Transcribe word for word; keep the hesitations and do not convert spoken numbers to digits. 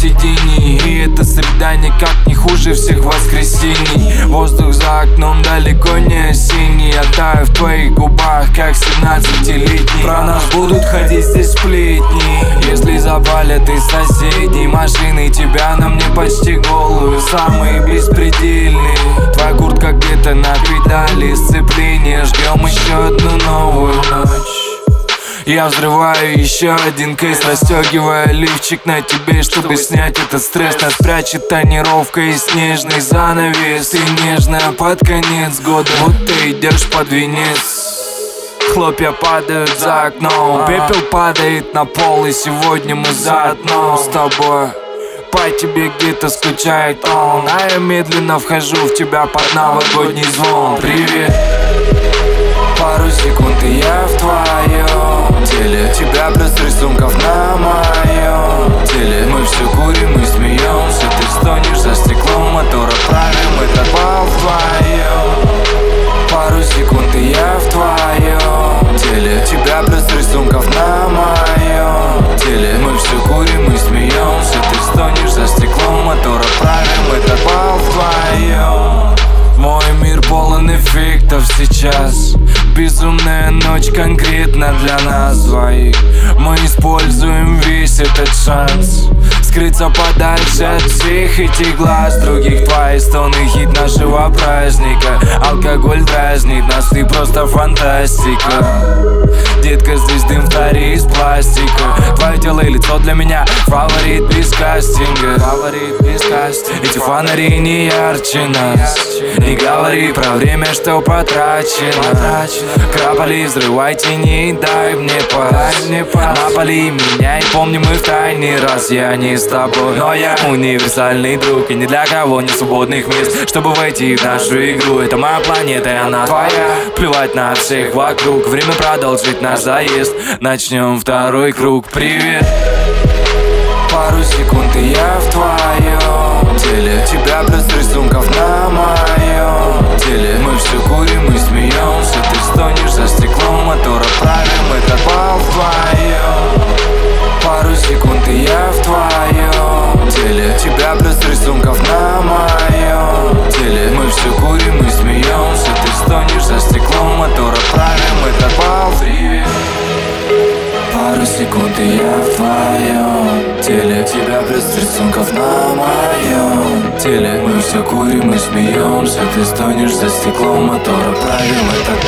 сидений. И эта среда никак не хуже всех воскресений. Воздух за окном далеко не осенний. Я таю в твоих губах, как семнадцатилетний. Про нас будут ходить здесь сплетни. Если запалят из соседней машины тебя на мне почти голую, самый беспредельный. Твоя куртка где-то на педали сцепления. Ждем еще одну новую ночь. Я взрываю еще один кейс, расстегивая лифчик на тебе, чтобы снять этот стресс. Нас прячет тонировка и снежный занавес. Ты нежная под конец года, вот ты идешь под венец. Хлопья падают за окном, пепел падает на пол, и сегодня мы заодно с тобой. По тебе где-то скучает он, а я медленно вхожу в тебя под новогодний звон. Привет. Пару секунд и я в твоем теле. Тебя плюс рисунков на моем теле. Мы все курим и смеемся. Ты стонешь за стеклом мотора. Правим этот бал вдвоем. Пару секунд и я в твоем теле. Тебя плюс рисунков на моем теле. Мы все курим и смеемся. Ты стонешь за стеклом мотора. Правим этот бал вдвоем. Мой мир полон эффектов сейчас. Безумная ночь конкретно для нас двоих. Мы используем весь этот шанс скрыться подальше от всех этих глаз других. Твои стоны — хит нашего праздника. Алкоголь дразнит нас, ты просто фантастика. Детка, здесь дым в таре из пластика. Твое тело и лицо для меня фаворит без кастинга. Фаворит без кастинга. Эти фонари не ярче нас. Не говори про время, что потрачено. Крапали, взрывайте, не дай мне пасть. Напали меня и помни, мы в тайне раз. Я не с тобой, но я универсальный друг. И ни для кого нет свободных мест, чтобы войти в нашу игру. Это моя планета, и она твоя. Плевать на всех вокруг. Время продолжить наш заезд. Начнем второй круг. Привет. Пару секунд и я в твоем теле. Тебя плюс рисунков на моем теле. Мы все курим и смеемся. Ты стонешь за стеклом мотора. Правим этот бал вдвоем. Пару секунд и я в твоем теле. Тебя плюс рисунков на моем теле. Мы все курим и смеемся. Ты стонешь за стеклом мотора. Правим этот бал. Привет. Пару секунд и я в твоем теле. Тебя плюс рисунков на моем теле. Мы все курим и смеемся. Ты стонешь за стеклом мотора. Правим этот